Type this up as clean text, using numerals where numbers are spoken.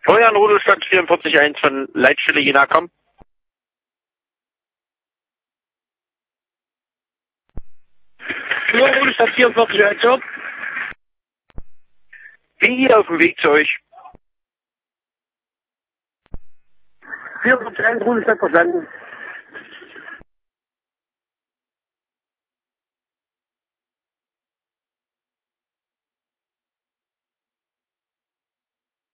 Florian Rudelstadt 44.1 von Leitstelle Jena, komm. Florian Rudelstadt 44.1, Job. Bin hier auf dem Weg zu euch. 44.1 Rudelstadt verstanden.